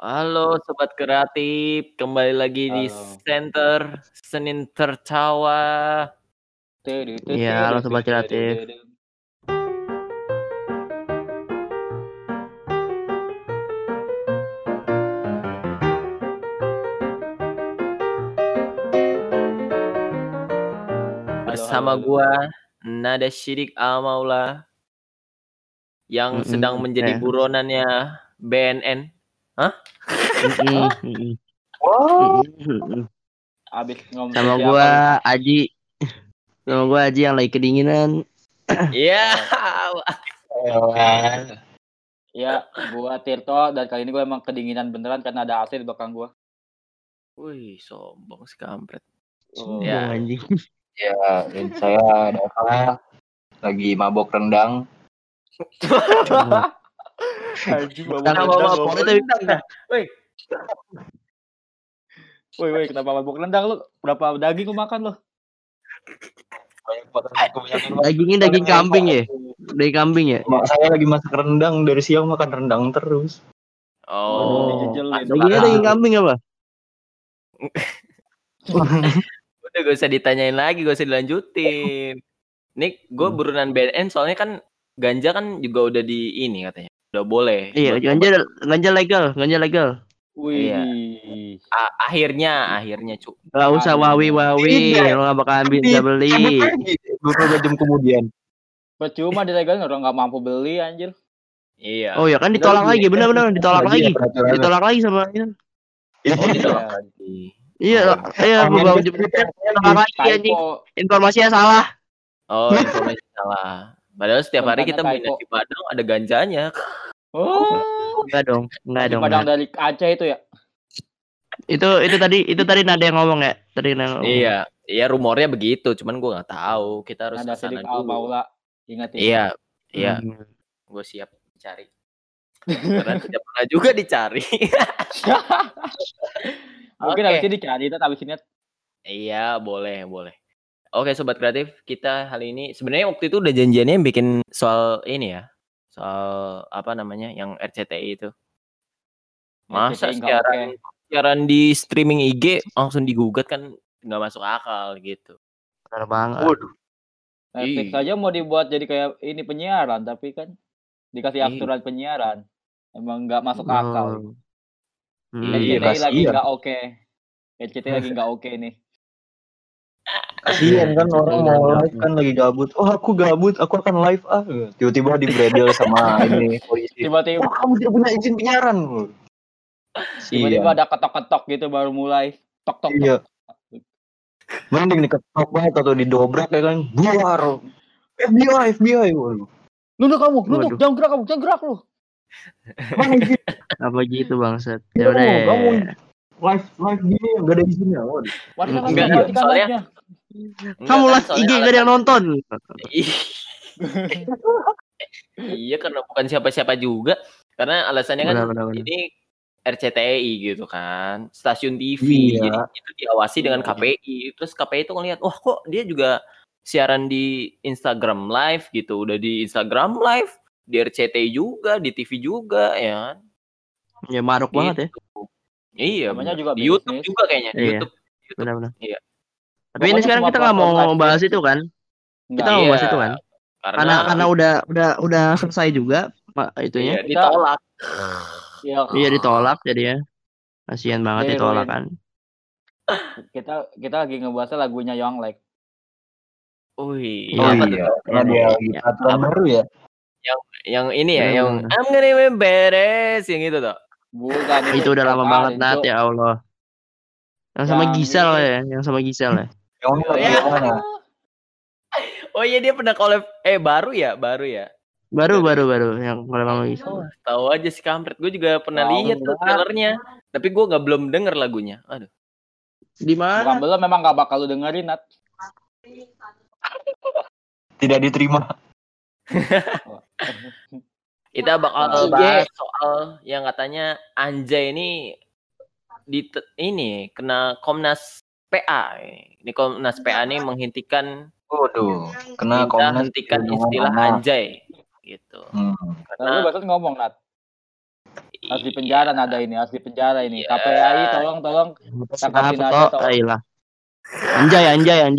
Halo Sobat Kreatif, kembali lagi di Halo. Center Senin Tertawa. Iya, halo Sobat Kreatif. Bersama gua Nada Syidik Al-Maula yang sedang menjadi buronannya BNN. Hah? Abis ngomong Sama gua Aji. Sama gua Aji yang lagi kedinginan. Iya. Ya, gua Tirto dan kali ini gua emang kedinginan beneran karena ada AC di belakang gua. Wih, sombong si kampret. Sombong anjing. Ya, dan saya Dava lagi mabok rendang. Anjing mabok rendang. Woi, kenapa mabok rendang lu? Berapa daging lu makan lu? Dagingnya daging kambing ya? Daging kambing ya? Saya lagi masak rendang, dari siang makan rendang terus. Dagingnya daging kambing apa? Udah gak usah ditanyain lagi, gak usah dilanjutin. Nih, gue buronan BNN soalnya kan ganja kan juga udah di ini katanya. Udah boleh. Iya, ganja legal. Wih. Iya. Akhirnya cuk. Gak usah wawi, lo gak bakalan bisa beli. Beberapa jam kemudian. Percuma dilegalin orang nggak mampu beli anjir. Iya. Oh ya kan ditolak lagi, benar ditolak lagi. Ditolak lagi sama ini. Ditolak lagi. Iya, beberapa jam ditolak lagi anjing. Informasinya salah. Oh, informasi salah. Padahal setiap hari kita beli nasi padang ada ganjanya. Enggak dong. Padang dari Aceh itu ya? Itu tadi Nada yang ngomong ya. Iya, rumornya begitu, cuman gue nggak tahu. Kita harus Nada kesana Syidik dulu. Al-Maula, ingat ya. Iya. Gue siap cari. Karena tidak pernah juga dicari. Mungkin habis ini dicari, habis ini. Iya, boleh. Oke, Sobat Kreatif, kita hari ini sebenarnya waktu itu udah janjiannya bikin soal ini ya. Soal apa namanya yang RCTI itu. Masa siaran di streaming IG langsung digugat kan nggak masuk akal gitu. Benar banget. Netflix aja mau dibuat jadi kayak ini penyiaran, tapi kan dikasih aturan penyiaran. Emang nggak masuk akal. RCTI lagi nggak oke. RCTI lagi nggak oke nih. Kasian kan orang mau live kan lagi gabut. Oh aku gabut, aku akan live Tiba-tiba di bredel sama ini polisi. Tiba-tiba kamu tidak punya izin penyiaran. Tiba-tiba ada ketok-ketok gitu baru mulai. Tok. Iya. Mending diketok banget atau didobrak ya kan. Buar. FBI. Nunduk jangan gerak lu. Apa gitu bangsat. Ya udah. Kamu live gini enggak ada izinnya. Soalnya kamu live IG enggak ada yang nonton. Iya, karena bukan siapa-siapa juga. Karena alasannya kan ini RCTI gitu kan, stasiun TV. Jadi itu diawasi dengan KPI. Terus KPI itu ngelihat, wah kok dia juga siaran di Instagram Live gitu. Udah di Instagram Live, di RCTI juga, di TV juga ya kan. Ya maruk banget ya. Iya, namanya juga di YouTube juga kayaknya. YouTube. Benar. Iya. Tapi ini sekarang kita nggak mau bahas itu kan? Kita nggak mau bahas itu kan? Karena udah selesai juga itunya. Iya, ditolak. Iya ditolak jadi ya. Kasihan banget ditolak kan. Kita lagi ngebahas lagunya Young Like. Iya. Karena dia aturan baru ya. Yang ini ya, yang I'm gonna beres yang itu tuh. Bukan itu udah lama banget Nat, ya Allah. Yang sama Gisel ya. Oh iya, dia pernah collab baru ya? Baru yang collab sama Gisel. Tahu aja si kampret. Gue juga pernah lihat tuh trailernya. Tapi gue belum denger lagunya. Aduh. Di mana? Bukan belum, memang enggak bakal lu dengerin, Nat. Tidak diterima. Kita bakal bahas soal yang katanya Anjay ini kena Komnas PA. Ini Komnas PA nih menghentikan hentikan istilah Anjay gitu. Karena lu baru ngomong, Nat. Harus di penjara nada ini, harus di penjara ini. KPAI tolong tangkapin nada tolong. Anjay.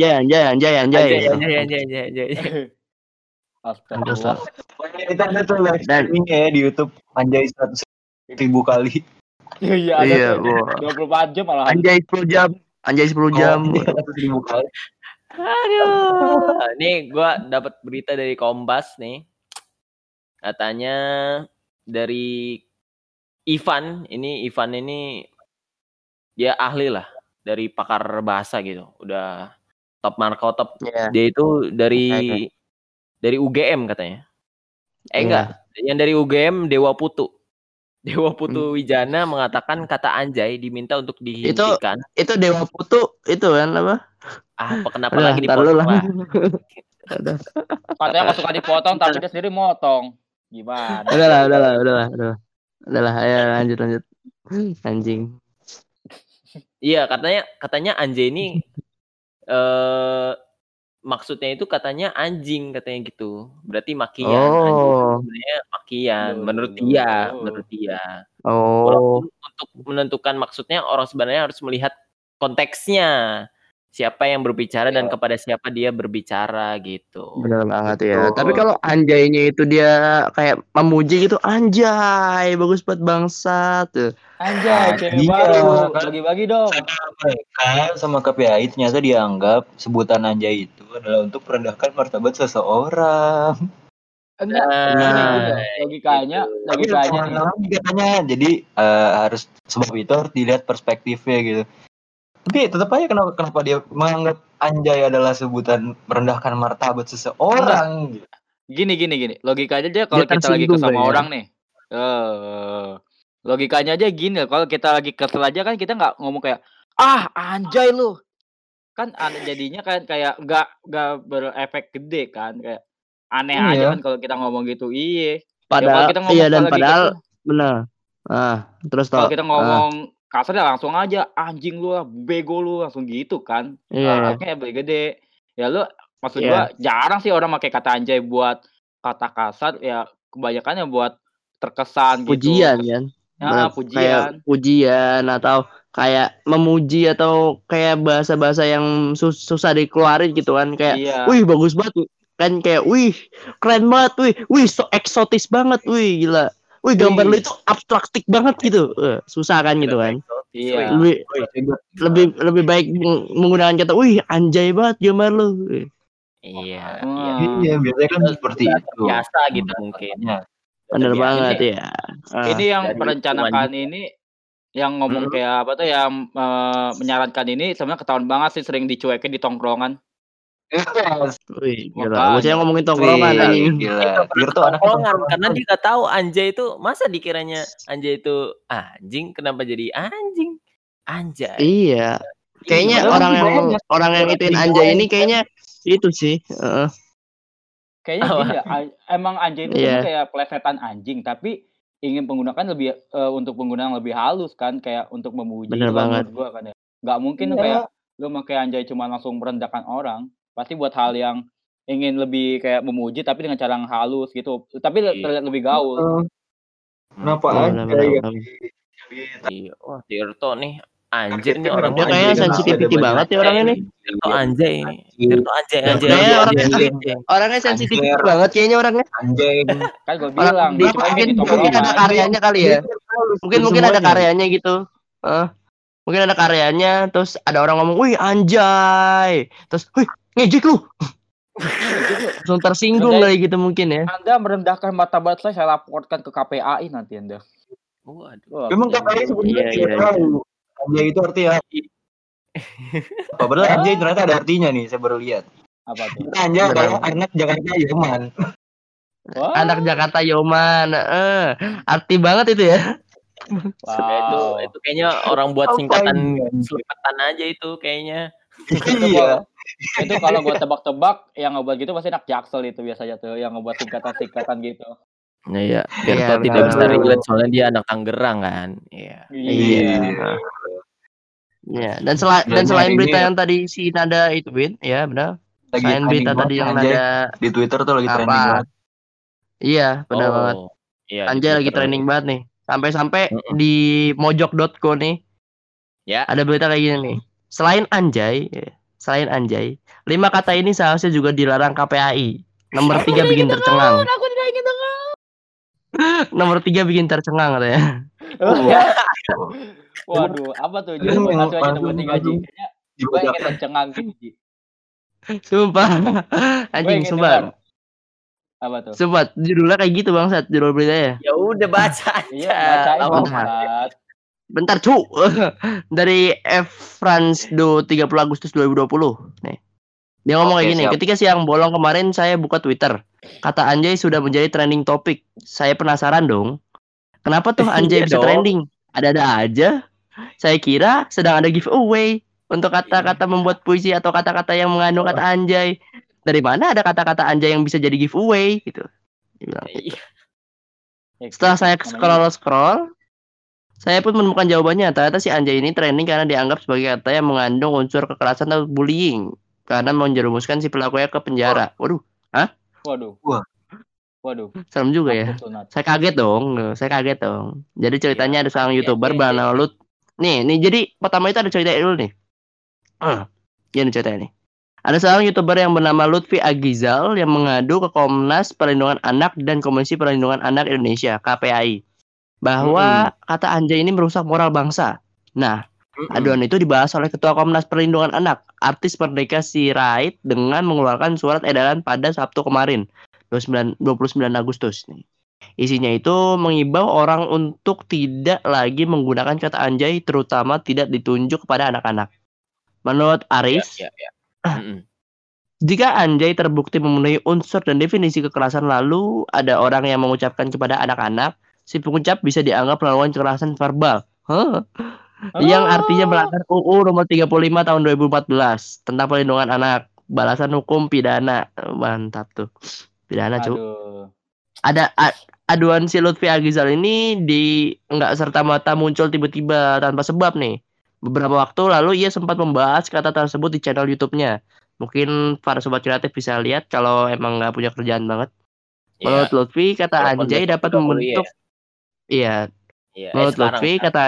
Astagfirullah. Itu ada tuh livestreamingnya ya di YouTube Anjay 100.000 kali. Iya, 24 jam malah. Anjay 10 jam. 100.000 kali. Aduh. Nih gua dapat berita dari Kompas nih. Katanya dari Ivan ini dia ahli lah dari pakar bahasa gitu. Udah top markotop. Yeah. Dia itu dari UGM katanya. Enggak, yang dari UGM Dewa Putu Wijana mengatakan kata anjay diminta untuk dihentikan. Itu Dewa Putu itu kan apa? Kenapa lagi dipotong lah? Katanya nggak suka dipotong tapi dia sendiri motong. Gimana? Udahlah, ayo lanjut. Anjing. Iya, katanya anjay ini maksudnya itu katanya anjing katanya gitu. Berarti makian. Anjing sebenarnya makian menurut dia. Untuk menentukan maksudnya orang sebenarnya harus melihat konteksnya. Siapa yang berbicara dan kepada siapa dia berbicara gitu. Benar banget ya. Tapi kalau anjaynya itu dia kayak memuji gitu, anjay, bagus banget bangsat. Anjay, cewek baru. Bagi-bagi dong. Mereka sama KPAI ternyata dianggap sebutan anjay itu adalah untuk merendahkan martabat seseorang. Enggak, logikanya katanya. Jadi harus sebab itu harus dilihat perspektifnya gitu. Tapi tetap aja kenapa dia menganggap anjay adalah sebutan merendahkan martabat seseorang gitu. Gini. Logikanya aja kalau kita lagi kesel sama orang nih. Logikanya aja gini, kalau kita lagi kesel aja kan kita nggak ngomong kayak anjay lu. Kan jadinya kan kayak nggak berefek gede kan, kayak aneh aja kan kalau kita ngomong gitu. Padahal padahal benar. Terus kalau kita ngomong kasar ya langsung aja anjing lu lah, bego lu, langsung gitu kan. Artinya lebih gede. Ya lu maksud gua jarang sih orang pakai kata anjay buat kata kasar, ya kebanyakan buat terkesan pujian, gitu. Pujian. Kayak pujian atau kayak memuji atau kayak bahasa-bahasa yang susah dikeluarin gitu kan, kayak wih bagus banget kan, kayak wih keren banget, wih so eksotis banget, wih gila. Wih gambar lu itu abstraktik banget gitu, susah kan gitu kan? Iya. Lebih baik menggunakan kata, wih anjay banget gambar lu. Iya. Biasanya kan seperti itu. Biasa gitu mungkin. Bener banget ya. Ini yang merencanakan ini, yang ngomong kayak apa tuh, yang menyarankan ini sebenarnya ketahuan banget sih sering dicuekin di tongkrongan. Wih, gila. Saya ngomongin tongkrongan anjing. Tongkrongan karena dia nggak tahu anjay itu, masa dikiranya anjay itu anjing, kenapa jadi anjing? Anjay. Iya. Kayaknya orang yang ituin anjay ini kayaknya itu sih. Kayaknya gini ya, emang anjay itu kayak plesetan anjing, tapi ingin menggunakan lebih untuk penggunaan lebih halus kan, kayak untuk memuji. Bener banget. Gua kan ya. Nggak mungkin kayak lu pakai anjay cuma langsung merendahkan orang. Pasti buat hal yang ingin lebih kayak memuji tapi dengan cara yang halus gitu. Tapi terlihat lebih gaul. Kenapa anjay? Wah, Tirto nih anjir nih orangnya kayaknya sensitivity banget ya orangnya nih. Tirto anjay ini. Tirto anjay. Orangnya sensitif banget kayaknya orangnya. Anjay. Kan gue bilang mungkin ada karyanya kali ya. Mungkin ada karyanya gitu. Mungkin ada karyanya, terus ada orang ngomong, wih anjay, terus wih ngejek lu. Langsung tersinggung kali gitu mungkin ya. Anda merendahkan martabat saya laporkan ke KPAI nanti Anda. Waduh. Memang KPAI sebenarnya anjay itu artinya apa? Benar anjay ternyata ada artinya nih, saya baru lihat. Apa tuh? Anjay kalau anak Jakarta Yoman. Anak Jakarta Yoman. Arti banget itu ya. Wow. Itu kayaknya orang buat singkatan aja itu kayaknya. Itu kalau gua tebak-tebak yang ngebuat gitu pasti anak Jaksel itu biasanya tuh, yang ngebuat singkatan gitu. Iya, Tirto tidak bisa relate soalnya dia anak Tangerang kan. Iya. Iya, dan selain berita yang tadi si Nada itu Win, ya benar. Selain berita tadi yang Nada di Twitter tuh lagi trending banget. Iya, benar banget. Iya, Anjay lagi trending banget nih. Sampai-sampai di mojok.co nih. Ya. Ada berita kayak gini nih. Selain anjay, 5 kata ini seharusnya juga dilarang KPAI. Nomor 3 bikin tercengang. Aku tidak ingin dengar. Nomor 3 bikin tercengang katanya. Waduh, apa tuh? Langsung aja nomor 3 Ji. Kayaknya gue ingin tercengang Ji. Sumpah. Anjing, sumpah. Apa tuh? Sumpah, judulnya kayak gitu bangsat, judul beritanya. Ya udah baca aja. Iya, bacain bangsat. Bentar, cu. Dari F. France do 30 Agustus 2020. Nih. Dia ngomong kayak gini, ketika siang bolong kemarin saya buka Twitter. Kata anjay sudah menjadi trending topik. Saya penasaran dong. Kenapa tuh anjay bisa trending? Ada-ada aja. Saya kira sedang ada giveaway untuk kata-kata membuat puisi atau kata-kata yang mengandung kata anjay. Dari mana ada kata-kata anjay yang bisa jadi giveaway gitu. Gitu. Setelah saya scroll, saya pun menemukan jawabannya. Ternyata si anjay ini trending karena dianggap sebagai kata yang mengandung unsur kekerasan atau bullying. Karena menjerumuskan si pelakunya ke penjara. Waduh. Hah? Waduh. Serem juga ya. Saya kaget dong. Jadi ceritanya ada seorang YouTuber bernama Lut. Nih, jadi pertama itu ada cerita dulu nih. Ini ceritanya nih. Ada seorang YouTuber yang bernama Lutfi Agizal yang mengadu ke Komnas Perlindungan Anak dan Komisi Perlindungan Anak Indonesia (KPAI) bahwa kata anjay ini merusak moral bangsa. Nah, aduan itu dibahas oleh Ketua Komnas Perlindungan Anak, artis Merdeka Sirait dengan mengeluarkan surat edaran pada Sabtu kemarin, 29 Agustus. Isinya itu mengimbau orang untuk tidak lagi menggunakan kata anjay, terutama tidak ditunjuk kepada anak-anak. Menurut Aris, jika anjay terbukti memenuhi unsur dan definisi kekerasan lalu ada orang yang mengucapkan kepada anak-anak, si pengucap bisa dianggap melakukan kekerasan verbal. Yang artinya melanggar UU nomor 35 tahun 2014 tentang perlindungan anak. Balasan hukum pidana. Mantap tuh. Pidana, cu. Ada aduan si Lutfi Agizal ini enggak serta-merta muncul tiba-tiba tanpa sebab nih. Beberapa waktu lalu ia sempat membahas kata tersebut di channel YouTube-nya. Mungkin para sobat kreatif bisa lihat kalau emang nggak punya kerjaan banget. Menurut Lutfi, kata anjay dapat membentuk Menurut Lutfi kata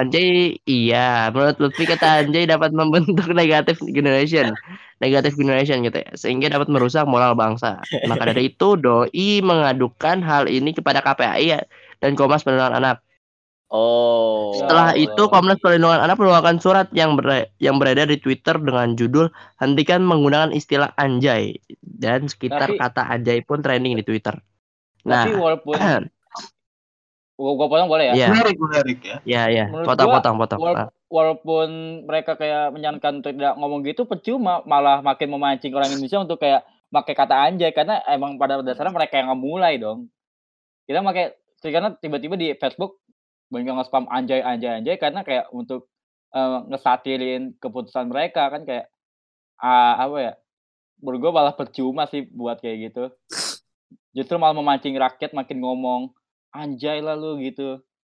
anjay dapat membentuk negatif generation gitu ya, sehingga dapat merusak moral bangsa. Maka dari itu doi mengadukan hal ini kepada KPAI dan Komnas Perlindungan Anak. Setelah itu Komnas Perlindungan Anak mengeluarkan surat yang beredar di Twitter dengan judul hentikan menggunakan istilah anjay, dan sekitar kata anjay pun trending di Twitter. Tapi walaupun gua potong boleh ya? Menarik ya. Iya. Potong. Walaupun mereka kayak menyarankan untuk tidak ngomong gitu, percuma, malah makin memancing orang Indonesia untuk kayak pakai kata anjay, karena emang pada dasarnya mereka yang memulai dong. Kita pakai karena tiba-tiba di Facebook banyak nge-spam anjay karena kayak untuk ngesatirin keputusan mereka kan, kayak apa ya? Menurut gue malah percuma sih buat kayak gitu. Justru malah memancing rakyat makin ngomong anjay lah lu gitu.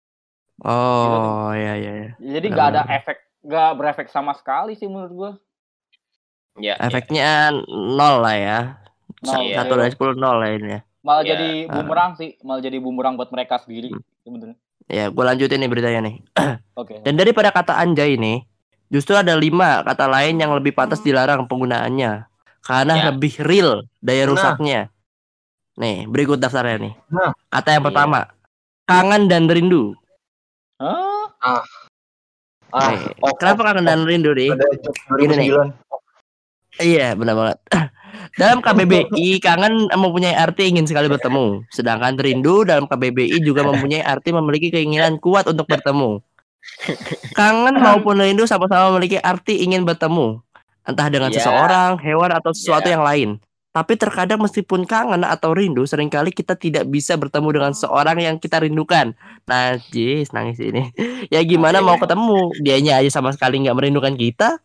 Iya. Jadi nggak berefek sama sekali sih menurut gue. Ya. Efeknya 0 lah ya. 1 dari 10 0 lah ini ya. Malah jadi bumerang buat mereka sendiri sebenarnya. Ya, gue lanjutin nih beritanya nih. Oke. Dan daripada kata anjay ini, justru ada 5 kata lain yang lebih pantas dilarang penggunaannya karena lebih real daya rusaknya. Nih, berikut daftarnya nih. Kata yang pertama, kangen dan rindu. Kenapa kangen dan rindu nih? Gini nih. Iya, benar banget. Dalam KBBI, kangen mempunyai arti ingin sekali bertemu. Sedangkan rindu dalam KBBI juga mempunyai arti memiliki keinginan kuat untuk bertemu. Kangen maupun rindu sama-sama memiliki arti ingin bertemu. Entah dengan seseorang, hewan, atau sesuatu yang lain. Tapi terkadang meskipun kangen atau rindu, seringkali kita tidak bisa bertemu dengan seorang yang kita rindukan. Najis, nangis ini. Ya gimana mau ketemu? Dianya aja sama sekali nggak merindukan kita.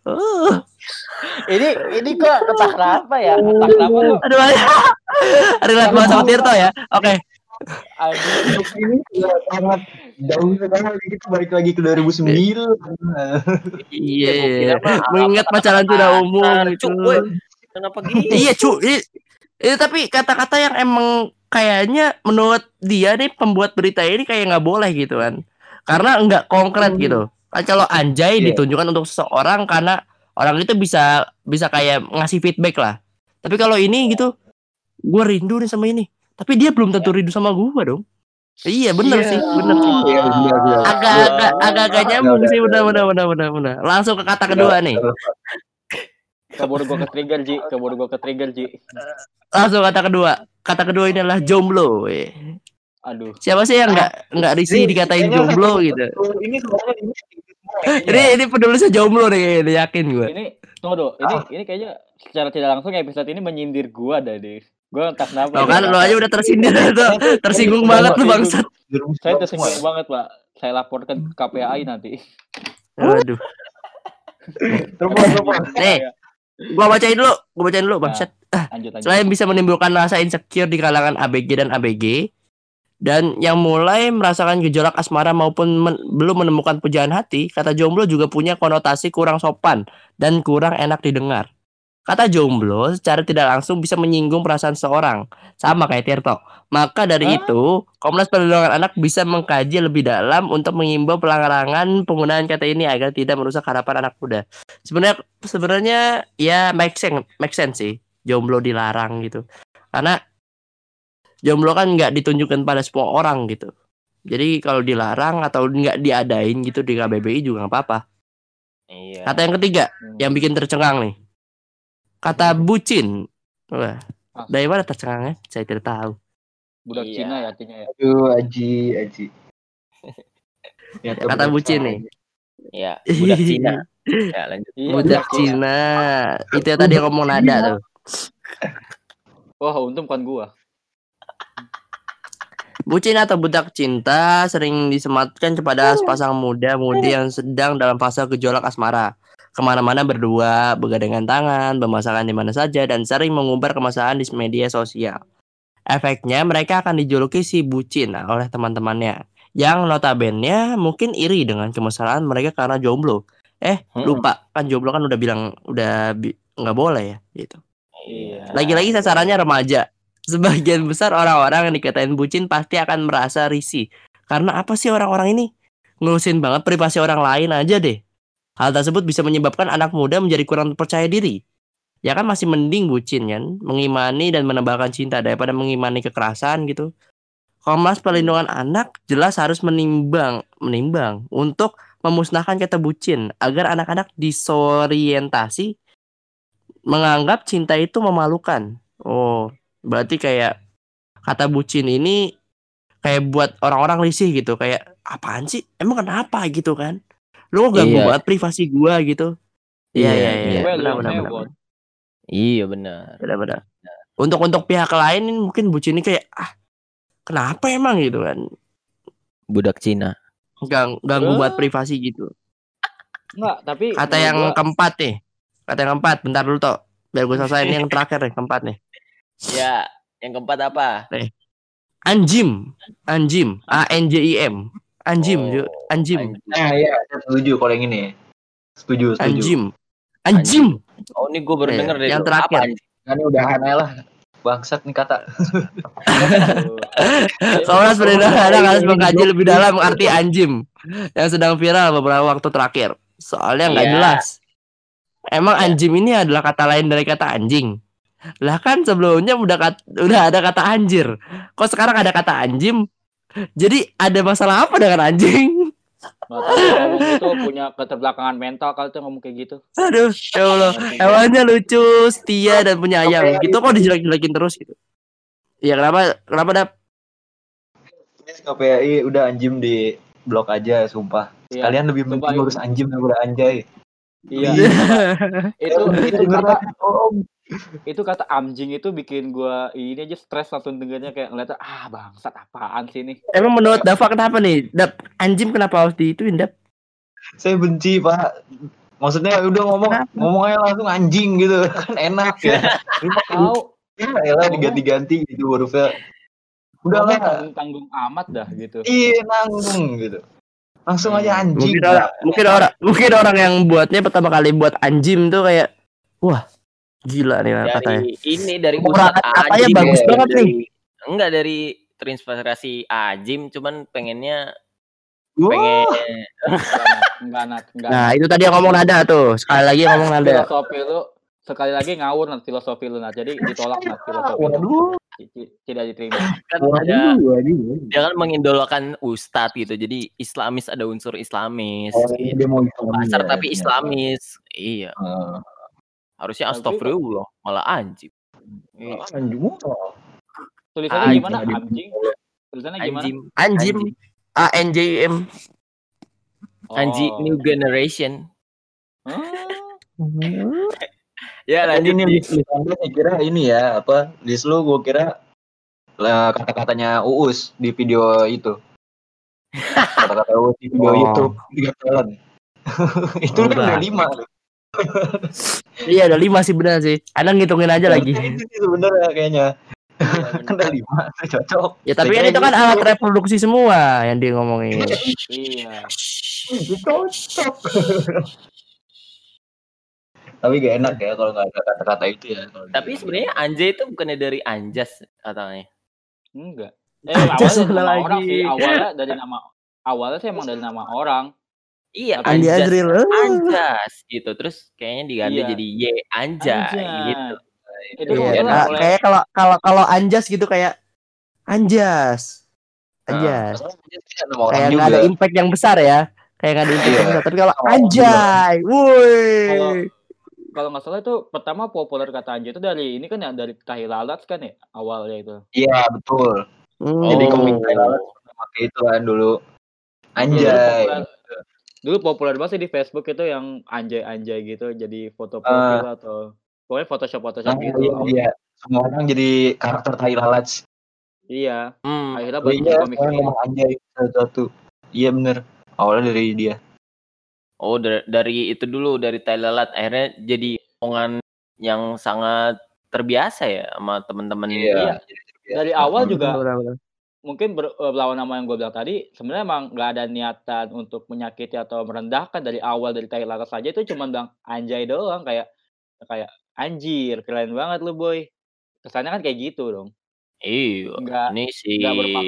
Ini kok entah kenapa ya? Lu? Aduh, relate banget sama Tirto ya. Oke. Ini sangat jauh sekali, kita balik lagi ke 2009. Iya. Mengingat pacaran sudah umum itu. Kenapa gitu? Iya, tapi kata-kata yang emang kayaknya menurut dia nih pembuat berita ini kayak nggak boleh gitu kan. Karena enggak konkret gitu. Kan kalau anjay ditunjukkan untuk seseorang karena orang itu bisa kayak ngasih feedback lah. Tapi kalau ini gitu, gue rindu nih sama ini. Tapi dia belum tentu rindu sama gue dong. Iya bener sih, bener sih. Agak nyambung sih, bener. Langsung ke kata kedua nih. Keburu gue ke trigger Ji. Langsung kata kedua. Kata kedua ini adalah jomblo. Aduh. Siapa sih yang nggak risih dikatain jomblo gitu? Ini penulisnya jomblo nih, yakin gue. Ini tunggu, ini kayaknya secara tidak langsung episode ini menyindir gue deh. Gue entah kenapa. Kan lo aja udah tersindir tuh, tersinggung banget tuh bangsat. Saya tersinggung banget Pak. Saya laporkan ke KPAI nanti. Aduh. Nih, gua bacain dulu bangsat. Lanjut. Selain bisa menimbulkan rasa insecure di kalangan ABG dan ABG, dan yang mulai merasakan gejolak asmara maupun belum menemukan pujaan hati, kata jomblo juga punya konotasi kurang sopan dan kurang enak didengar. Kata jomblo secara tidak langsung bisa menyinggung perasaan seorang, sama kayak Tirto. Maka dari itu, Komnas Perlindungan Anak bisa mengkaji lebih dalam untuk mengimbau pelarangan penggunaan kata ini agar tidak merusak harapan anak muda. Sebenarnya ya make sense sih, jomblo dilarang gitu. Karena jomblo kan nggak ditunjukkan pada semua orang gitu. Jadi kalau dilarang atau nggak diadain gitu di KBBI juga nggak apa-apa. Iya. Kata yang ketiga, yang bikin tercengang nih. Kata bucin. Wah, dari mana tercengangnya? Saya tidak tahu. Budak Cina ya artinya ya. Aduh, Aji. Kata bucin nih. Ya, budak Cina. Ya, lanjut. Budak Cina. Itu yang tadi ngomong nada tuh. Wah, untung bukan gua. Bucin atau budak cinta sering disematkan kepada sepasang muda-mudi yang sedang dalam fase gejolak asmara. Kemana-mana berdua, bergandengan tangan, bermasakan di mana saja, dan sering mengumbar kemasahan di media sosial. Efeknya mereka akan dijuluki si bucin oleh teman-temannya, yang notabene mungkin iri dengan kemesraan mereka karena jomblo. Lupa kan jomblo kan udah bilang nggak boleh ya gitu. Iya. Lagi-lagi sasarannya remaja. Sebagian besar orang-orang yang dikatain bucin pasti akan merasa risih. Karena apa sih orang-orang ini? Ngurusin banget privasi orang lain aja deh. Hal tersebut bisa menyebabkan anak muda menjadi kurang percaya diri. Ya kan masih mending bucin kan, mengimani dan menebalkan cinta daripada mengimani kekerasan gitu. Komnas Perlindungan Anak jelas harus menimbang untuk memusnahkan kata bucin agar anak-anak disorientasi menganggap cinta itu memalukan. Oh, berarti kayak kata bucin ini kayak buat orang-orang risih gitu, kayak apaan sih? Emang kenapa gitu kan? Lu ganggu banget privasi gua gitu. Iya. Benar. Iya benar. Untuk pihak lain mungkin bucin ini kayak kenapa emang gitu kan? Budak Cina. Ganggu buat privasi gitu. Enggak, tapi kata yang keempat nih. Kata yang keempat, bentar dulu toh. Biar gue selesai ini yang terakhir nih, keempat nih. Ya, yang keempat apa? Nih. Anjim. ANJIM. Anjim. Nah, ya, saya setuju kalau yang ini. Setuju. Anjim. Oh, ini gue baru denger deh. Yang terakhir. Ini udah aneh lah. Bangsat nih kata. Komnas Perlindungan Anak harus mengkaji lebih dalam arti anjim yang sedang viral beberapa waktu terakhir. Soalnya nggak jelas. Emang anjim ini adalah kata lain dari kata anjing? Lah kan sebelumnya udah ada kata anjir. Kok sekarang ada kata anjim? Jadi ada masalah apa dengan anjing? Nggak tahu ngomong itu punya keterbelakangan mental kalau tuh ngomong kayak gitu. Aduh, ya Allah. Hewannya lucu, setia dan punya ayam. Gitu kok dijelek-jelekin terus gitu. Iya kenapa Dap? Ini KPAI udah anjim di blok aja sumpah. Sekalian lebih penting ngurus anjim daripada anjay. Iya. Itu kata anjing itu bikin gua ini aja stres langsung dengarnya, kayak ngeliatnya bangsat apaan sih ini. Emang menurut Dava kenapa nih? Dap, anjing kenapa harus diituin, Dap? Saya benci, Pak. Maksudnya udah ngomong aja langsung anjing gitu kan enak ya. Tahu. Ya elah diganti-ganti gitu hurufnya. Udah lah tanggung amat dah gitu. Iya, nanggung gitu. Langsung aja anjing. Mungkin orang yang buatnya pertama kali buat anjim tuh kayak wah, gila nih katanya. Ini dari Ustadz katanya bagus banget nih. Enggak dari terinspirasi Ajim, cuman pengennya pengen. Enggak. Nah, itu tadi yang ngomong Nada tuh. Sekali lagi ngomong Nada. Filosofi lu sekali lagi ngawur filosofi lu jadi ditolak filosofi lu. Tidak diterima. Kan jangan mengidolakan ustadz gitu. Jadi Islamis ada unsur Islamis. Gitu. Dia mau pasar tapi Islamis. Iya. Harusnya astagfirullah, malah anjing. Tulisannya gimana? Anjing. Tulisannya gimana? Anjim. ANJM. Anjing new generation. Ya lanjut ini saya kira ini ya apa list lu gue kira kata-katanya Uus di video itu. Kata-kata Uus di video YouTube 3 tahun. Itu kan udah 5. Iya udah 5 sih benar sih. Anda ngitungin aja lagi. Itu bener ya kayaknya. Kan udah 5 cocok. Ya tapi kan itu kan alat reproduksi semua yang dia ngomongin. Iya. Cocok. Tapi gak enak ya kalau nggak ada kata-kata itu ya. Tapi sebenarnya anjay itu bukannya dari anjas katanya? Enggak. Awalnya orang sih. Awalnya sih emang dari nama orang. Iya, anjas gitu. Terus kayaknya diganti jadi Y anjay gitu. Itu kayak kalau anjas gitu kayak anjas. Kayak nggak ada impact yang besar ya. Kayak nggak ada impact yang besar. Tapi kalau anjay, woi. Kalau nggak salah itu pertama populer kata anjay itu dari ini kan ya dari tahi lalat kan ya awalnya itu. Iya betul. Jadi komik tahi lalat pakai itu kan dulu. Anjay. Dulu populer banget sih di Facebook itu yang anjay gitu jadi foto profil atau pokoknya Photoshop gitu. Iya. Semua orang jadi karakter tahi lalat. Iya. Akhirnya banyak komik ngomong anjay satu. Iya bener. Awalnya dari dia. Oh dari itu dulu dari tai lalat akhirnya jadi omongan yang sangat terbiasa ya sama teman-teman. Iya. Dari awal juga mungkin berlawan nama yang gue bilang tadi sebenarnya emang nggak ada niatan untuk menyakiti atau merendahkan dari awal dari tai lalat saja itu cuma bilang anjay doang kayak anjir keren banget lu boy kesannya kan kayak gitu dong. Iya. Ini sih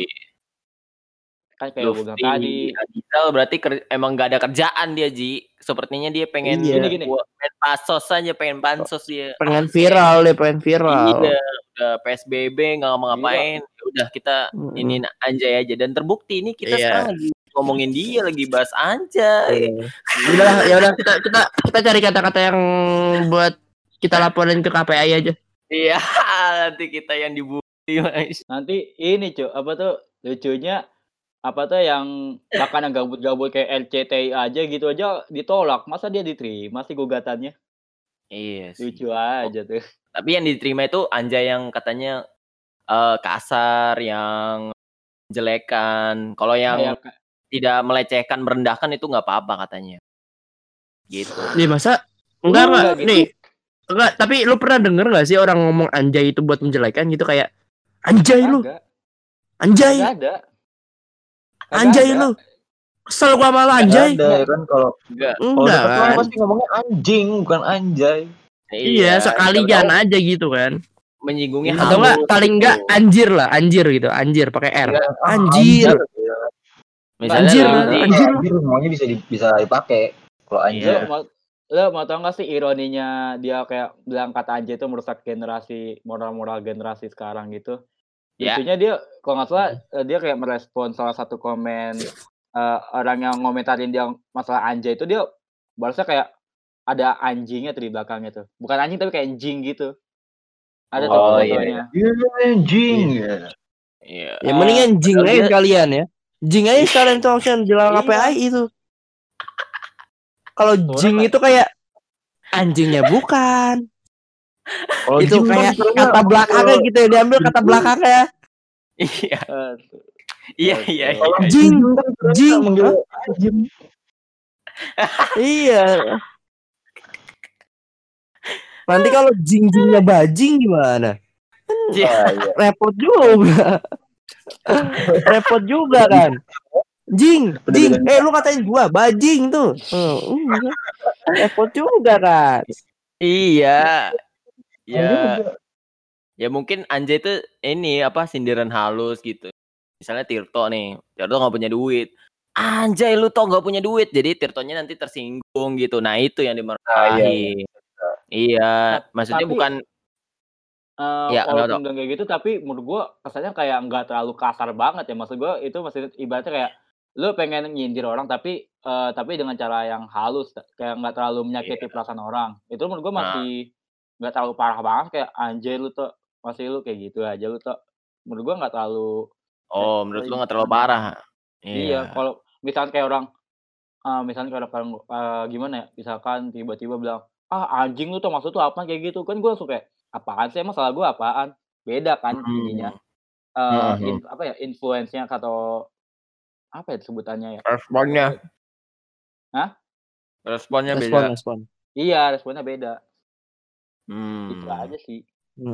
kan kayak gue bilang tadi Adizal berarti emang gak ada kerjaan dia Ji sepertinya dia pengen gini. pengen pasos aja pengen pansos dia pengen viral iya udah PSBB nggak ngapa-ngapain udah kita ini anjay aja dan terbukti ini kita sekarang lagi ngomongin dia lagi bahas anjay ya udah kita cari kata-kata yang buat kita laporin ke KPI aja. Iya nanti kita yang dibukti mas. Nanti ini cuy apa tuh lucunya apa tuh yang bahkan yang gabut-gabut kayak RCTI aja gitu aja ditolak masa dia diterima sih gugatannya. Iya sih. Lucu aja tuh. Tapi yang diterima itu anjay yang katanya kasar yang menjelekan. Kalau yang tidak melecehkan merendahkan itu nggak apa-apa katanya. Gitu. Nih masa enggak nih. Enggak, tapi lu pernah denger gak sih orang ngomong anjay itu buat menjelekan gitu kayak anjay lu. Anjay. Enggak ada. Anjay lu. Kesel gua malah anjay. Ada kan kalau enggak kan pasti ngomongnya anjing bukan anjay. Iya, sekalian aja gitu kan. Menyinggungnya atau enggak paling enggak anjir lah, anjir gitu, anjir pakai R. Anjir. Misalnya anjir semuanya bisa dipakai. Kalau anjir. Lo mau tau gak sih ironinya dia kayak bilang kata anjay itu merusak generasi moral generasi sekarang gitu. Lucunya dia kalau nggak salah dia kayak merespon salah satu komen orang yang ngomentarin dia masalah anjay itu dia balasnya kayak ada anjingnya tuh di belakangnya tuh bukan anjing tapi kayak anjing gitu ada tuh fotonya. Iya anjing ya mendingan jing aja kalian ya jing aja sekalian tuh action jelang KPI itu kalau jing itu kayak anjingnya bukan. Itu kayak kata belakangnya gitu ya diambil kata belakangnya. Iya. Jing. Iya. Nanti kalau jing-jingnya bajing gimana? Repot juga kan. Jing, lu katain gua bajing tuh. Repot juga kan. Iya. Ya mungkin anjay itu ini apa sindiran halus gitu. Misalnya Tirto nih, Tirto nggak punya duit. anjay lu tau nggak punya duit, jadi Tirtonya nanti tersinggung gitu. Nah itu yang dimarahin. Iya, maksudnya tapi, bukan. Ya, walaupun kayak gitu, tapi menurut gua kesannya kayak nggak terlalu kasar banget ya. Maksud gua itu masih ibaratnya kayak lu pengen nyindir orang tapi dengan cara yang halus, kayak nggak terlalu menyakiti perasaan orang. Itu menurut gua masih nggak terlalu parah banget kayak anjir lu tuh masih lu kayak gitu aja lu tuh. Menurut gua nggak terlalu menurut lu nggak terlalu parah? Iya, kalau misalkan kayak orang misalkan kayak orang gimana ya, misalkan tiba-tiba bilang, "Ah, anjing lu tuh," maksud tuh apa kayak gitu, kan gue langsung kayak, "Apaan sih, emang salah gue apaan?" Beda kan ininya, apa ya, influence-nya atau apa ya sebutannya ya? Responnya. Hah? Responnya beda. Respon. Iya, responnya beda. Itu Hmm. aja sih.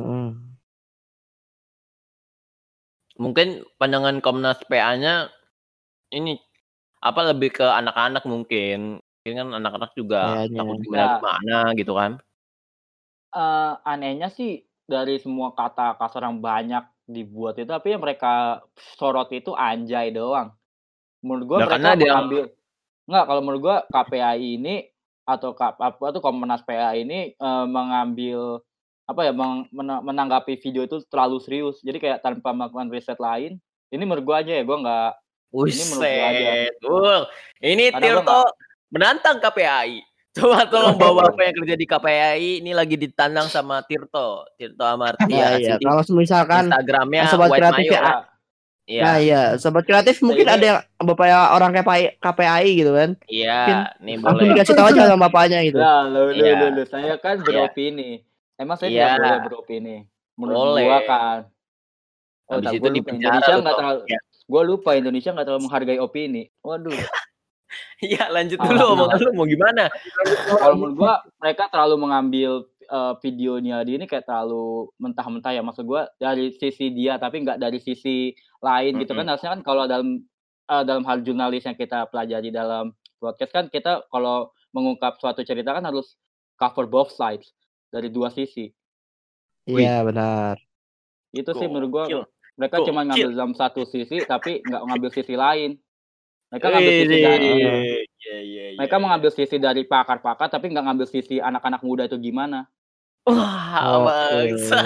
Mungkin pandangan Komnas PA-nya ini apa lebih ke anak-anak mungkin. Mungkin kan anak-anak juga takut gimana gitu kan. Anehnya sih dari semua kata kasar yang banyak dibuat itu, tapi yang mereka sorot itu anjay doang. Menurut gua mereka mengambil enggak, kalau menurut gua KPAI ini atau apa tuh Komnas PA ini, mengambil apa ya, menanggapi video itu terlalu serius. Jadi kayak tanpa melakukan riset lain, ini menurut gua aja ya, gua enggak ini menurut gua aja. Ini Tirto menantang KPAI. Coba tolong bawa apa yang kerja di KPAI ini lagi ditandang sama Tirto Amartya. Iya, kalau misalkan Instagramnya sobat White kreatif Mayo. ya. Nah iya, sobat kreatif mungkin ada yang bapak orang KPAI gitu kan. Iya, nih boleh. Langsung dikasih tahu aja sama bapaknya gitu. Lah, lu, saya kan beropini. Emang saya tidak boleh beropini. Menurut gua kan. Oh, habis itu Indonesia nggak terlalu. Gua lupa Indonesia nggak terlalu menghargai opini. Waduh. Iya, lanjut dulu omongan lu mau gimana? Kalau menurut gua mereka terlalu mengambil videonya dia ini kayak terlalu mentah-mentah ya, maksud gua dari sisi dia tapi nggak dari sisi lain gitu kan. Harusnya kan kalau dalam hal jurnalis yang kita pelajari dalam podcast kan kita kalau mengungkap suatu cerita kan harus cover both sides dari dua sisi. Iya, benar. Itu sih menurut gua mereka cuma ngambil dalam satu sisi tapi nggak ngambil sisi lain. Mereka ngambil sisi dari mereka mengambil sisi dari pakar-pakar tapi nggak ngambil sisi anak-anak muda itu gimana. Wah, bangsa.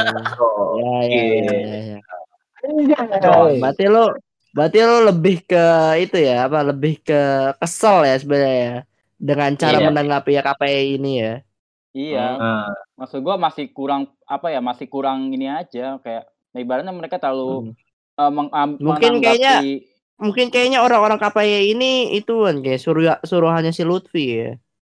Ya. Berarti lo lebih ke itu ya, apa lebih ke kesel ya sebenarnya dengan cara menanggapi KPI ini ya. Iya. Maksud gua masih kurang apa ya, masih kurang ini aja kayak ibaratnya mereka terlalu Mungkin kayaknya orang-orang KPI ini itu kan kayak suruhannya si Lutfi ya.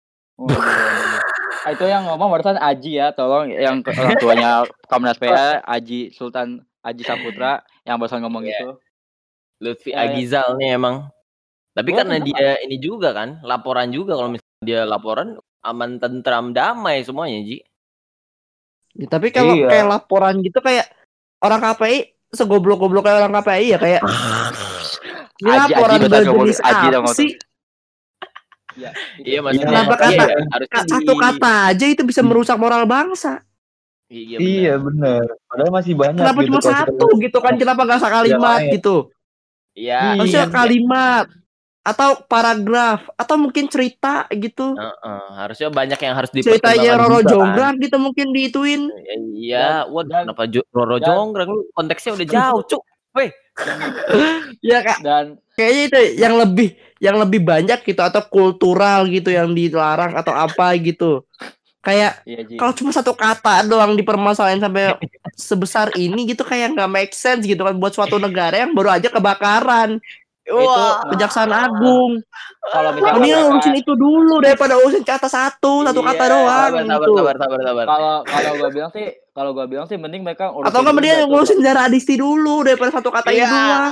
Itu yang ngomong barusan Aji ya, tolong yang orang tuanya Komnas PA, Aji Sultan Aji Saputra yang barusan ngomong itu. Lutfi Agizal nih emang. Tapi karena dia ini juga kan, laporan juga kalau misalnya dia laporan aman tentram damai semuanya, Ji. Ya, tapi kalau kayak laporan gitu kayak orang KPI segoblok-goblok kayak orang KPI ya kayak ini laporan berjenis apa sih? Iya maksudnya. Kenapa satu kata aja itu bisa merusak moral bangsa? Iya benar. Padahal masih banyak. Kenapa cuma satu gitu kan? Kenapa nggak sekalimat gitu? Iya. Harusnya kalimat atau paragraf atau mungkin cerita gitu. Harusnya banyak yang harus dipertimbangkan. Ceritanya Roro Jonggrang gitu mungkin diituin. Iya, kenapa Roro Jonggrang? Konteksnya udah jauh, Cuk. Weh. Ya Kak. Dan kayaknya itu yang lebih banyak gitu atau kultural gitu yang dilarang atau apa gitu. Kayak kalau cuma satu kata doang dipermasalahin sampai sebesar ini gitu kayak nggak make sense gitu kan buat suatu negara yang baru aja kebakaran. Itu Kejaksaan Agung. Kalau misalnya urusin itu dulu daripada urusin kata satu kata doang. Sabar. Kalau gua bilang sih mending mereka urusin. Atau mending ngurusin Zara Adisti dulu daripada satu kata itu doang.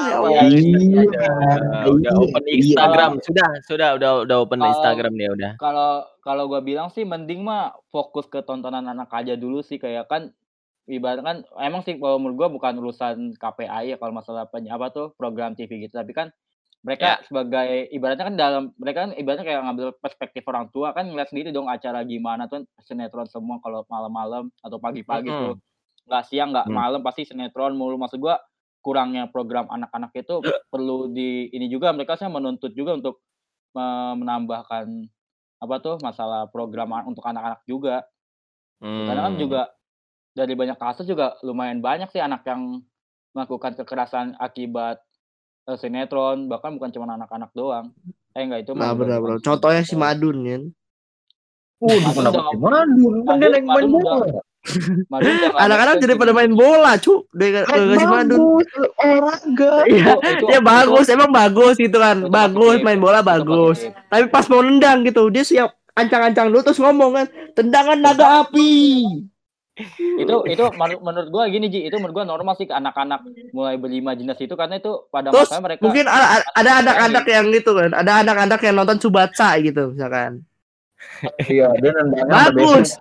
Udah open Instagram, udah open Instagram dia udah. Kalau gua bilang sih mending mah fokus ke tontonan anak aja dulu sih kayak kan ibaratnya kan emang sih kalau menurut gua bukan urusan KPI ya kalau masalah apa tuh program TV gitu tapi kan mereka sebagai ibaratnya kan mereka kan ibaratnya kayak ngambil perspektif orang tua kan ngeliat sendiri dong acara gimana tuh sinetron semua kalau malam-malam atau pagi-pagi tuh nggak siang nggak malam pasti sinetron mulu maksud gua kurangnya program anak-anak itu perlu ini juga mereka menuntut juga untuk menambahkan masalah program untuk anak-anak juga. Karena kan juga dari banyak kasus juga lumayan banyak sih anak yang melakukan kekerasan akibat sinetron, bahkan bukan cuma anak-anak doang. Enggak itu mah. Benar. Contohnya si Madun ya. Kenapa si Madun? Kan dia naik main bola. Anak-anak jadi pada main bola, cu. Dia kasih Madun. Olahraga. Dia bagus, emang bagus gitu kan. Bagus main bola bagus. Tapi pas mau nendang gitu, dia siap ancang-ancang dulu terus ngomong kan, tendangan naga api. Itu menurut gua gini Ji, itu menurut gua normal sih ke anak-anak mulai berimajinasi itu karena itu pada terus, masanya mereka mungkin ada anak-anak yang gitu kan, ada anak-anak yang nonton Tsubasa gitu misalkan. Iya, dia nendangnya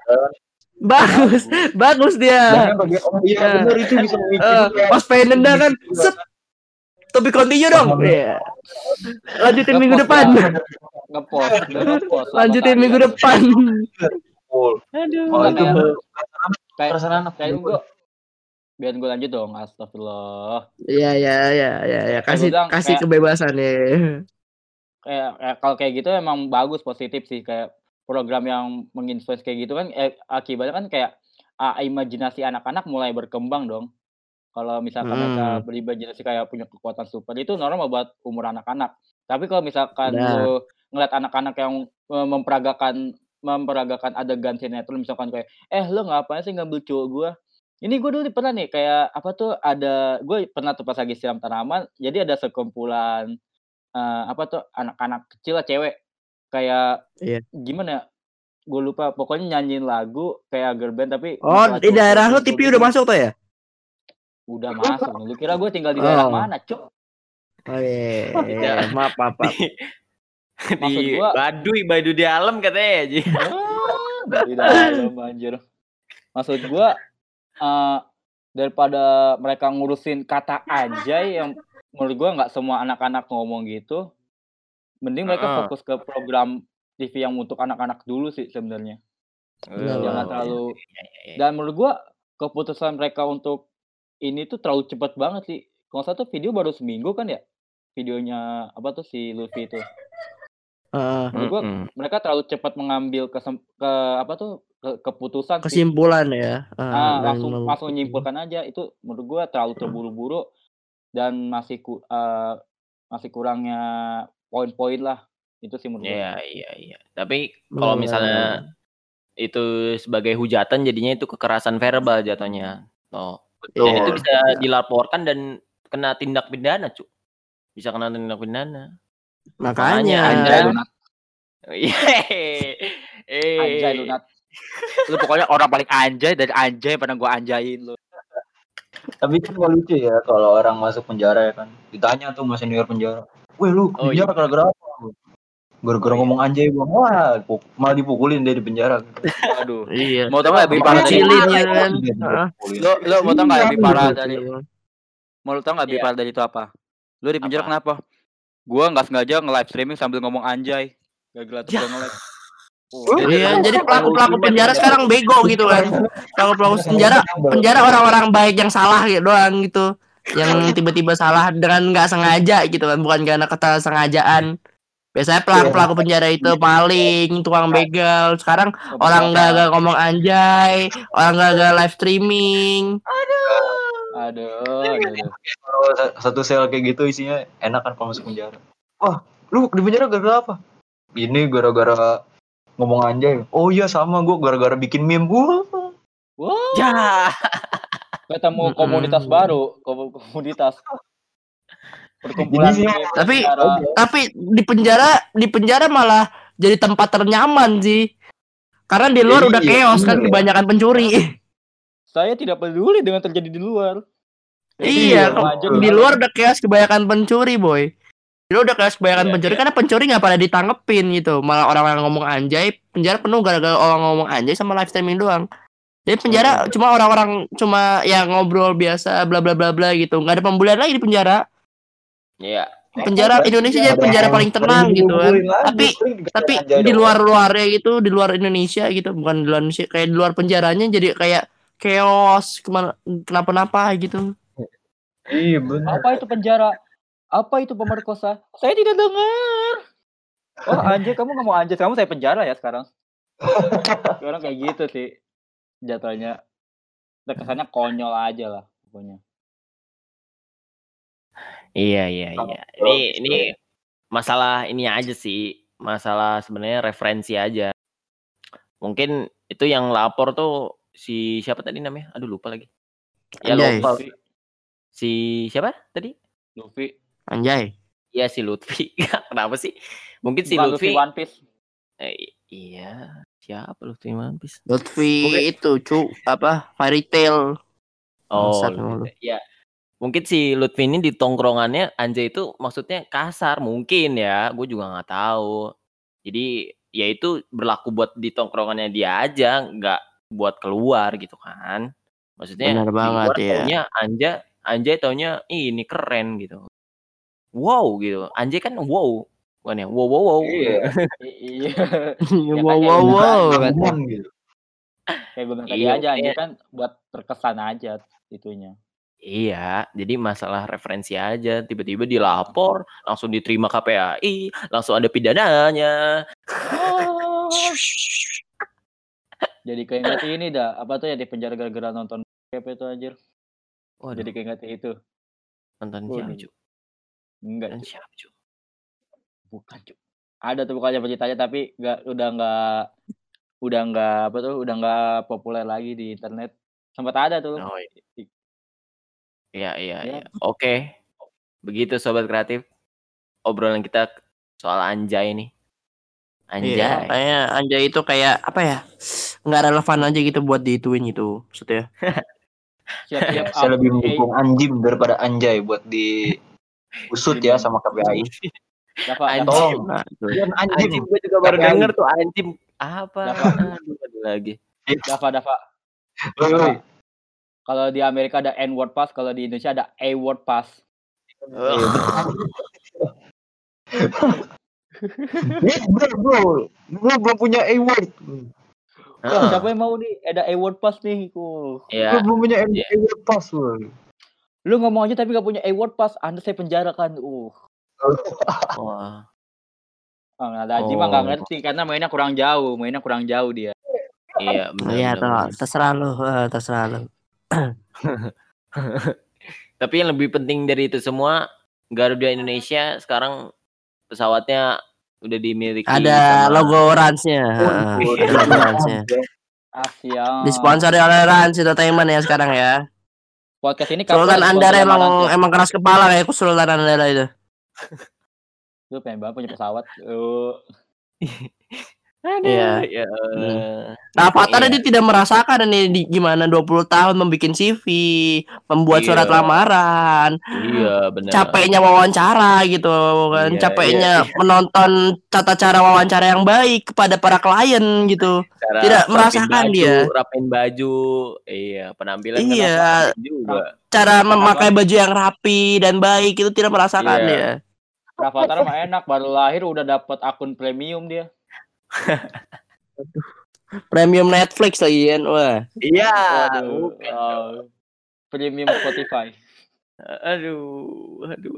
bagus dia. Iya benar itu bisa bikin. Pas pengen nendang kan, set. Tapi continue dong. Iya. Lanjutin minggu depan. Ngepost. Lanjutin minggu depan. Aduh. Itu perasaan anak kayak gue. Biar gue lanjut dong, astagfirullah. Iya. Kasih kebebasan ya. Kayak kalau kayak gitu emang bagus, positif sih, kayak program yang menginfluence kayak gitu kan akibatnya kan kayak imajinasi anak-anak mulai berkembang dong. Kalau misalkan mereka berimajinasi kayak punya kekuatan super itu normal buat umur anak-anak. Tapi kalau misalkan lu ngeliat anak-anak yang memperagakan adegan sinetron misalkan kayak lu ngapain sih ngambil cowok gua? Ini gue dulu pernah nih kayak gue pernah tuh pas lagi siram tanaman, jadi ada sekumpulan anak-anak kecil lah cewek kayak gimana ya? Gue lupa, pokoknya nyanyiin lagu kayak girl band tapi di daerah lu TV udah masuk tuh ya? Udah masuk. Lu kira gue tinggal di daerah mana, Cuk? Oh iya. Maaf. Maksud gua Baduy di alam katanya Ji. Di dalam anjir. Maksud gua daripada mereka ngurusin kata anjay yang menurut gua enggak semua anak-anak ngomong gitu. Mending mereka fokus ke program TV yang untuk anak-anak dulu sih sebenarnya. Jangan terlalu. Dan menurut gua keputusan mereka untuk ini tuh terlalu cepat banget sih. Kalau satu video baru seminggu kan ya? Videonya si Luffy itu. Menurut gua mereka terlalu cepat mengambil keputusan kesimpulan sih. Ya. Langsung menyimpulkan aja itu menurut gua terlalu terburu-buru dan masih kurangnya poin-poin lah. Itu sih menurut gua. Iya. Tapi kalau misalnya itu sebagai hujatan jadinya itu kekerasan verbal jatuhnya. Dan itu bisa dilaporkan dan kena tindak pidana, Cuk. Bisa kena tindak pidana. Makanya anjay lunat. Anjay lunat. Lu pokoknya orang paling anjay dari anjay pernah gua anjayin lu. Tapi kan gak lucu ya kalau orang masuk penjara ya kan. Ditanya tuh sama senior penjara. Weh lu penjara gara-gara apa? Gara-gara ngomong anjay bang. Wah malah dipukulin dia di penjara. Aduh. Iya. Mau tau gak lebih parah dari kan? Lu mau tau gak lebih parah dari mau tau gak lebih parah dari itu apa? Lu di penjara kenapa? Gua gak sengaja nge-live streaming sambil ngomong anjay. Gak nge-live. Iya, jadi pelaku penjara sekarang bego gitu kan. Pelaku penjara orang-orang baik yang salah gitu doang gitu. Yang tiba-tiba salah dengan nggak sengaja gitu kan, bukan karena kesengajaan. Biasanya pelaku penjara itu maling, tukang begal. Sekarang orang nggak ngomong anjay, orang nggak live streaming. Aduh. Kalau satu sel kayak gitu isinya enak kan kalau masuk penjara. Wah, lu di penjara gara-gara apa? Ini gara-gara ngomong anjay. Oh iya sama gue gara-gara bikin meme. Wah. Ya. Ketemu komunitas baru, komunitas perkumpulan. Tapi di penjara malah jadi tempat ternyaman sih. Karena di luar udah chaos kan kebanyakan pencuri. Saya tidak peduli dengan terjadi di luar. Iya, di luar udah chaos kebanyakan pencuri, boy. Lu udah kelas kebanyakan pencuri karena pencuri nggak pada ditanggepin gitu, malah orang-orang ngomong anjay, penjara penuh gara-gara orang ngomong anjay sama live streaming doang. Jadi penjara cuma orang-orang yang ngobrol biasa bla bla bla bla gitu, nggak ada pembulian lagi di penjara. Iya. Penjara Indonesia jadi penjara paling tenang gitu kan. Tapi di luar-luarnya gitu, di luar Indonesia gitu, bukan di luar Indonesia, kayak di luar penjaranya jadi kayak chaos, kenapa-napa gitu. Iya benar. Apa itu penjara? Apa itu pemerkosa? Saya tidak dengar. Oh anjir, kamu nggak mau anjir, kamu saya penjara ya sekarang. Sekarang kayak gitu sih jatuhnya. Kesannya konyol aja lah pokoknya. Iya. Ini masalah ini aja sih. Masalah sebenarnya referensi aja. Mungkin itu yang lapor tuh si siapa tadi namanya? Aduh lupa lagi. Ya lupa. Si siapa tadi? Luffy. Anjay. Iya si Lutfi. Kenapa sih? Mungkin si Bukan Lutfi One Piece. Iya. Siapa Lutfi One Piece? Lutfi itu apa? Fairy Tail. Oh, ya. Mungkin si Lutfi ini di tongkrongannya Anjay itu maksudnya kasar mungkin ya. Gue juga nggak tahu. Jadi ya itu berlaku buat di tongkrongannya dia aja, nggak buat keluar gitu kan. Maksudnya benar banget ya. Taunya Anjay taunya ini keren gitu. Wow gitu. Anjay kan wow. Bukan ya? Wow. Iya. Wow. Gitu. Kayak gue bilang tadi aja, Anjay kan buat terkesan aja itunya. Iya, jadi masalah referensi aja. Tiba-tiba dilapor, langsung diterima KPAI, langsung ada pidananya. Jadi keinget ini dah, apa tuh ya di penjara gara-gara nonton apa itu anjir. Jadi keinget itu. Nonton siapa, Cuk? Enggak, siapa, Cuk? Bukan, Cuk. Ada tuh bukannya ceritanya tapi udah enggak populer lagi di internet. Sempat ada tuh. Oh, iya. Oke. Begitu Sobat Kreatif. Obrolan kita soal Anjay nih. Anjay. Iya, kayak Anjay itu kayak apa ya? Nggak relevan aja gitu buat diituin gitu maksudnya. Siap-siap Saya lebih mendukung Anjim daripada Anjay buat diusut ya sama KPAI. Anjim gue juga baru denger tuh Anjim apa lagi. Dava. Kalau di Amerika ada N-word pass, kalau di Indonesia ada A-word pass. Bro, belum punya A-word. Siapa yang mau nih? Ada A-word pass nih. Iya. Belum punya A-word pass. Lu ngomong aja tapi gak punya A-word pass, Anda saya penjara kan. Wah. Ada Anjing mah gak ngerti karena mainnya kurang jauh dia. Iya, benar. Iya, terserah lu. Tapi yang lebih penting dari itu semua, Garuda Indonesia sekarang pesawatnya udah dimiliki ada logo Rans-nya. Disponsori oleh Rans Entertainment ya sekarang ya. Podcast ini Sultan Andara emang keras kepala kayak Sultan Andara itu. Lu pengen banget punya pesawat. Iya. Nah, Avatar dia tidak merasakan ini gimana 20 tahun membuat CV, membuat surat lamaran. Iya, benar. Capeknya wawancara gitu kan. Capeknya menonton tata cara wawancara yang baik kepada para klien gitu. Tidak merasakan dia. Rapin baju, penampilan kan juga. Cara memakai baju yang rapi dan baik itu tidak merasakan dia. Avatar mah enak, baru lahir udah dapat akun premium dia. Premium Netflix lagi kan, wah. Iya. Premium Spotify. Aduh.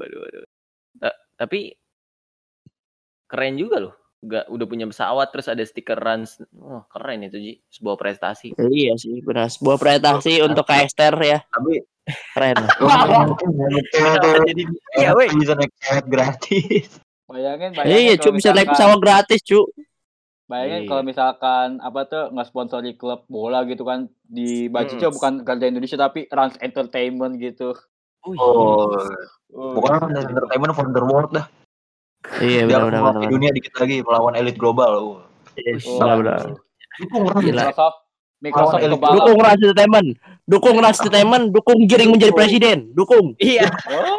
Tapi keren juga loh. Udah punya pesawat terus ada stiker Rans. Wah, keren itu Ji, sebuah prestasi. Iya sih, benar. Sebuah prestasi untuk KSTR ya. Tapi keren. Jadi bisa naik pesawat gratis. Bayangin Cuk bisa naik pesawat gratis, Cuk. Bayangin kalau misalkan nggak sponsori klub bola gitu kan di bajunya bukan Garuda Indonesia tapi Rans Entertainment gitu. Bukan Rans Entertainment for the world dah. Iya benar. Dunia dikit lagi melawan elit global. Benar. Microsoft dukung Rans Entertainment, dukung Giring menjadi presiden, dukung. Iya.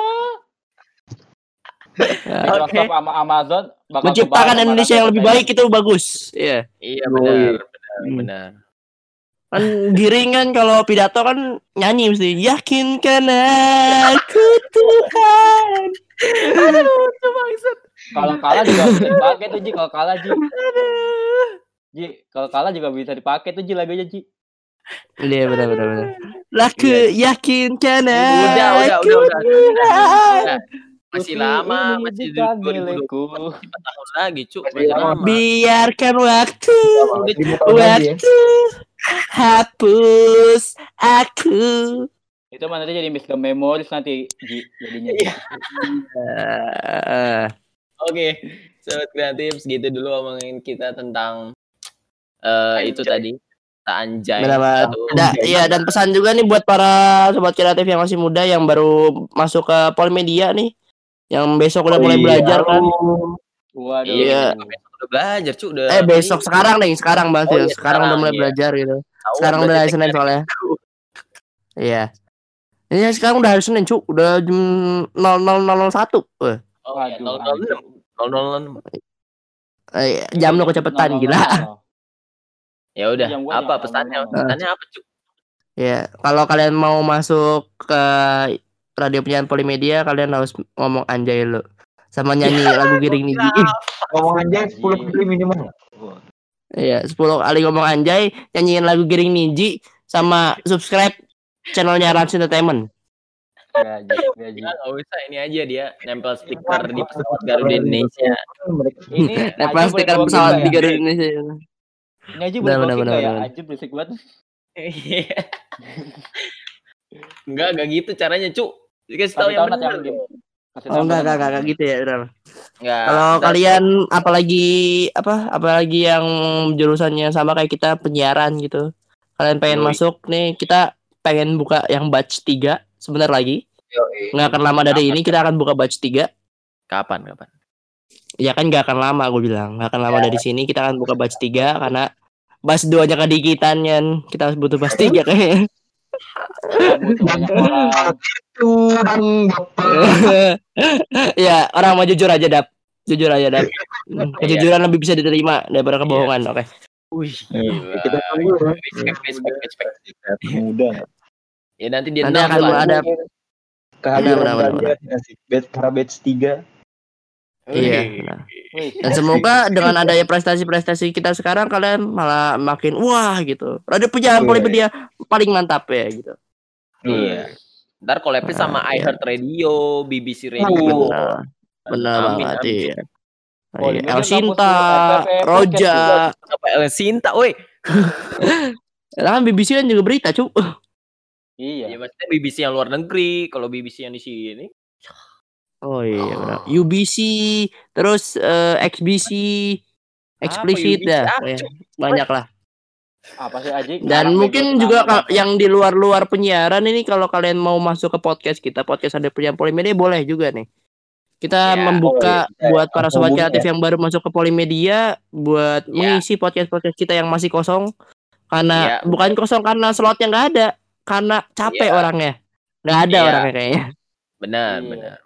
Microsoft sama Amazon bakal menciptakan Indonesia yang lebih baik itu bagus. Iya. Iya benar. Kan Giring kan kalau pidato kan nyanyi mesti yakinkan aku Tuhan. Aduh, maksud. Kalau kalah juga bisa dipakai tuh Ji, kalau kalah Ji. Ji, kalau kalah juga bisa dipakai tuh Ji lagunya Ji. Iya benar. Laku yakin karena udah. Masih lama, masih 2020 4 tahun lagi, Cuk. Masih lama. Biarkan waktu hapus aku. Itu nanti jadi miss memories nanti jadinya. Oke, Sobat Kreatif, segitu dulu ngomongin kita tentang itu tadi. Anjay. Iya, dan pesan juga nih buat para sobat kreatif yang masih muda yang baru masuk ke Polimedia nih, yang besok udah mulai belajar kan. Waduh. Iya, besok udah belajar, Cuk. Besok sekarang banget ya. Sekarang udah mulai belajar gitu. Sekarang udah hari Senin soalnya. Iya. Ini sekarang udah hari Senin, Cuk. Udah jam 00.01. Waduh. 006. Jam lo kecepatan gila. Ya udah, apa pesannya? Pesannya apa, Cuk? Ya, kalau kalian mau masuk ke radio penyiaran Polimedia, kalian harus ngomong anjay lo. Sama nyanyi lagu Giring Niji. Ngomong anjay 10 kali minimal. Iya, 10 kali ngomong anjay, nyanyiin lagu Giring Niji, sama subscribe channelnya Rans Entertainment. Nggak usah, ini aja dia nempel stiker di pesawat Garuda Indonesia. Ini nempel stiker pesawat di Garuda Indonesia. Ini aja bener ya, aja berisik banget. Enggak gitu caranya, Cuk. Dikasih tahu yang benar. Enggak gitu ya, udah. Kalau kalian apalagi yang jurusannya sama kayak kita penyiaran gitu. Kalian pengen masuk nih, kita pengen buka yang batch 3 sebentar lagi. Enggak akan lama dari ini kita akan buka batch 3. Kapan? Ya kan gak akan lama, aku bilang. Gak akan lama dari sini, kita akan buka batch 3 karena batch 2 nya kedikitan kan. Kita harus butuh batch 3 kayaknya. Ya, orang mau jujur aja, Dap. Kejujuran lebih bisa diterima daripada kebohongan, oke. Kita tunggu respect. Mudah. Ya nanti dia akan ada kehadiran para batch 3. Iya. Dan semoga dengan adanya prestasi-prestasi kita sekarang, kalian malah makin wah gitu. Radio penyiaran Polimedia paling mantap ya gitu. Iya. Ntar collab sama iHeart Radio, BBC Radio. Benar banget ya. El Sinta, Roja. Apa El Sinta, woi? Kan BBC kan juga berita, Cuk. Iya. Ya maksudnya BBC yang luar negeri, kalau BBC yang di sini. Oh iya benar. UBC, terus XBC, Explicit dah. Banyak lah. Apa sih Aji? Dan mungkin juga yang di luar penyiaran ini, kalau kalian mau masuk ke podcast kita, podcast ada penyiaran Polimedia, boleh juga nih. Kita membuka buat para sobat kreatif yang baru masuk ke Polimedia buat mengisi podcast kita yang masih kosong. Karena bukan kosong karena slotnya nggak ada, karena capek orangnya. Nggak ada orangnya kayaknya. Benar.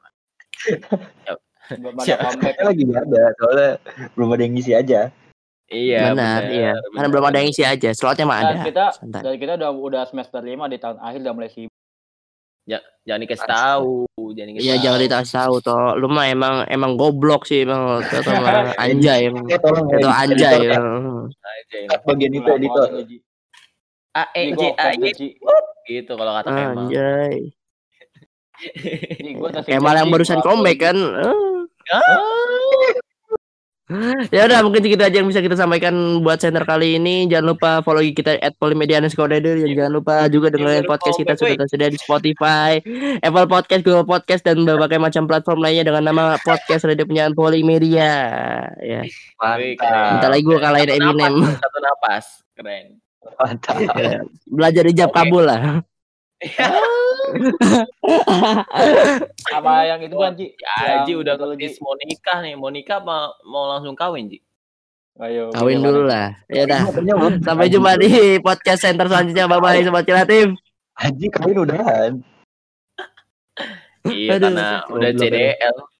Siapa lagi nggak ada, soalnya belum ada yang ngisi aja. Iya, benar. Karena belum ada yang ngisi aja, slotnya mah ada. Dan kita udah semester 5 di tahun akhir, udah mulai sibuk. Jangan dikasih tahu, Iya, jangan dikasih tahu toh. Lu mah emang goblok sih, emang anjay emang. Itu anjay. Bagian itu editor. AEJ gitu kalau kata Kemal. Anjay. Kemal yang barusan comeback kan. Ya udah, mungkin segitu aja yang bisa kita sampaikan buat center kali ini. Jangan lupa follow kita @polimedia_radio, dan jangan lupa juga dengerin podcast kita sudah tersedia di Spotify, Apple Podcast, Google Podcast, dan berbagai macam platform lainnya dengan nama podcast Radio Penyiaran Polimedia. Ya. Bentar lagi gue kalahin Eminem. Satu napas. Keren. Mantap. Belajar ijab kabul lah. Sama yang itu kan Ji. Ji udah ngelis mau nikah nih. Mau nikah mau langsung kawin, Ji? Ayo. Kawin dulu lah. Ya udah. Sampai jumpa di podcast center selanjutnya. Bye-bye sobat kreatif. Haji kawin udahan. Iya, karena udah CDL.